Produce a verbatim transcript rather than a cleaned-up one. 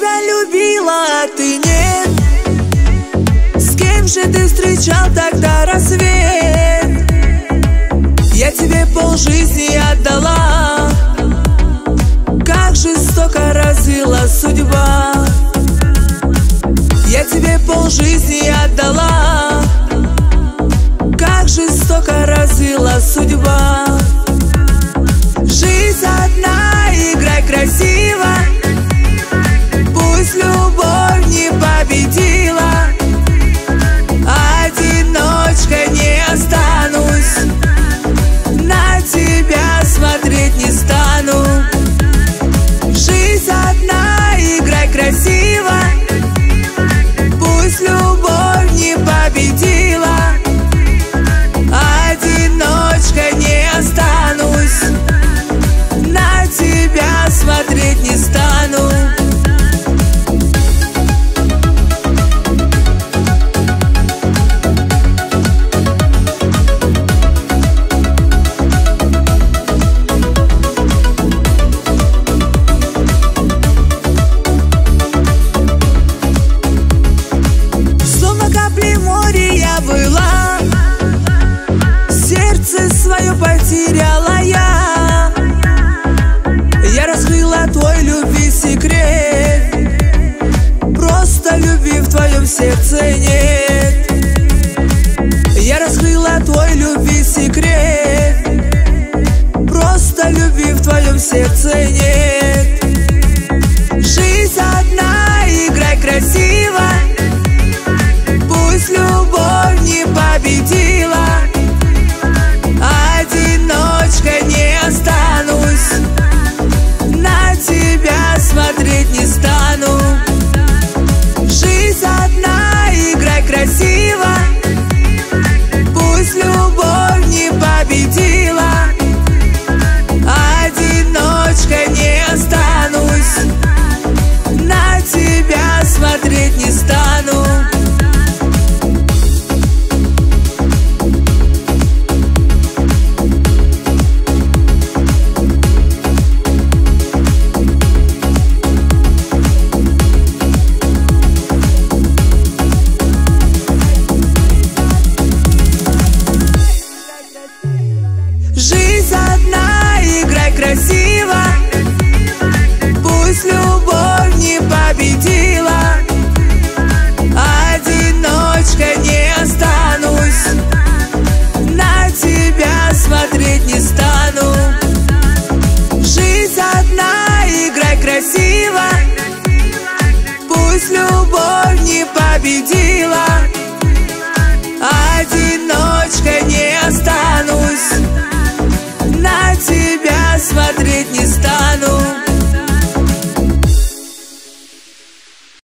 тебя любила, а ты нет. С кем же ты встречал тогда рассвет? Я тебе полжизни отдала, как жестоко развела судьба. Я тебе полжизни отдала, как жестоко развела судьба. Жизнь одна, играй красиво, пусть любовь не победила. Одиночкой не останусь, на тебя смотреть не стану. Жизнь одна, играй красиво, пусть любовь не победила. Одиночкой не останусь, на тебя смотреть не стану. Словно капли моря я была, сердце свое потеряла я. Я раскрыла твой любви секрет, просто любви в твоем сердце нет. Я раскрыла твой любви секрет, просто любви в твоем сердце нет. Жизнь одна, играй красиво, пусть любовь не победила. Одиночкой не останусь, на тебя смотреть не стану. Жизнь одна, играй красиво, пусть любовь не победила. Одиночкой не останусь, на тебя смотреть не стану. Жизнь одна, играй красиво.